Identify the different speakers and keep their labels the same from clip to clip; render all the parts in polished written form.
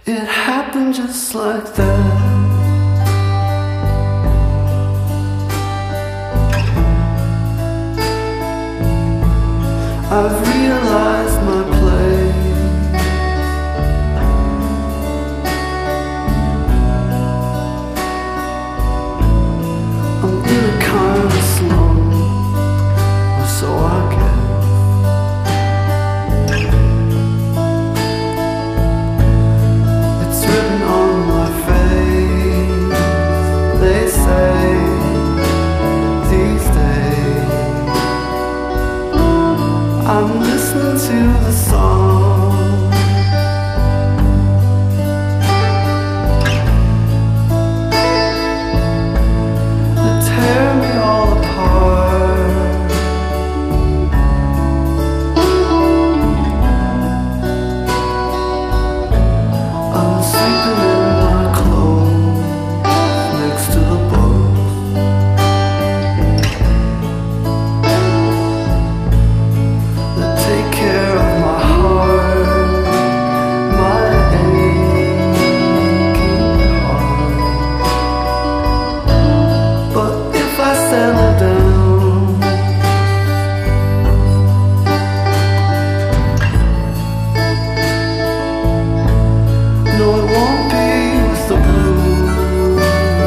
Speaker 1: It happened just like that. I've realized my place. I'm in a kind of slum, or so I guess. It's written on my face. They say these days I'm listening to the song. They tear me all apart. I'm sleeping in my clothes next to the boat. Take care of my heart, my aching heart. But if I settle down, no, it won't be with the blues.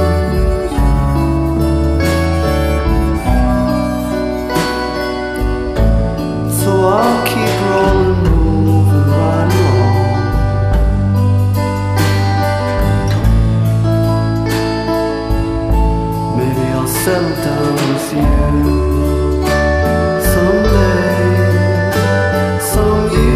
Speaker 1: So I'll keep rolling, moving right along. Maybe I'll settle down with you someday, some you.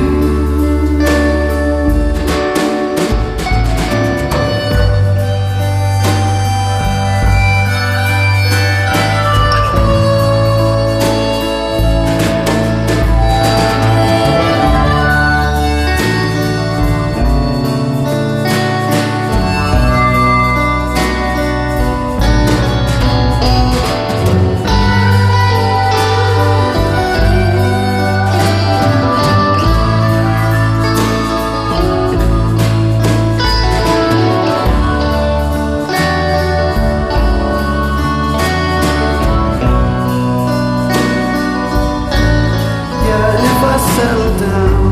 Speaker 1: Settle down.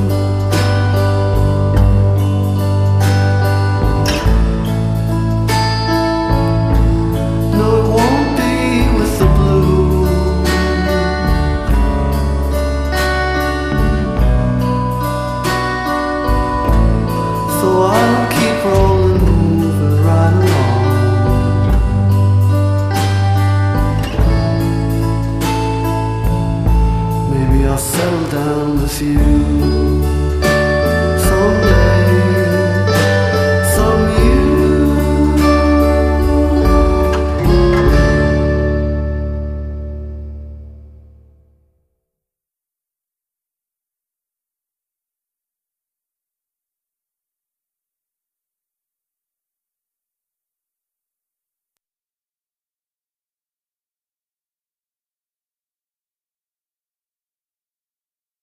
Speaker 1: No, it won't be with the blues. So I'll keep rolling, moving right along. Maybe I'll settle down with you.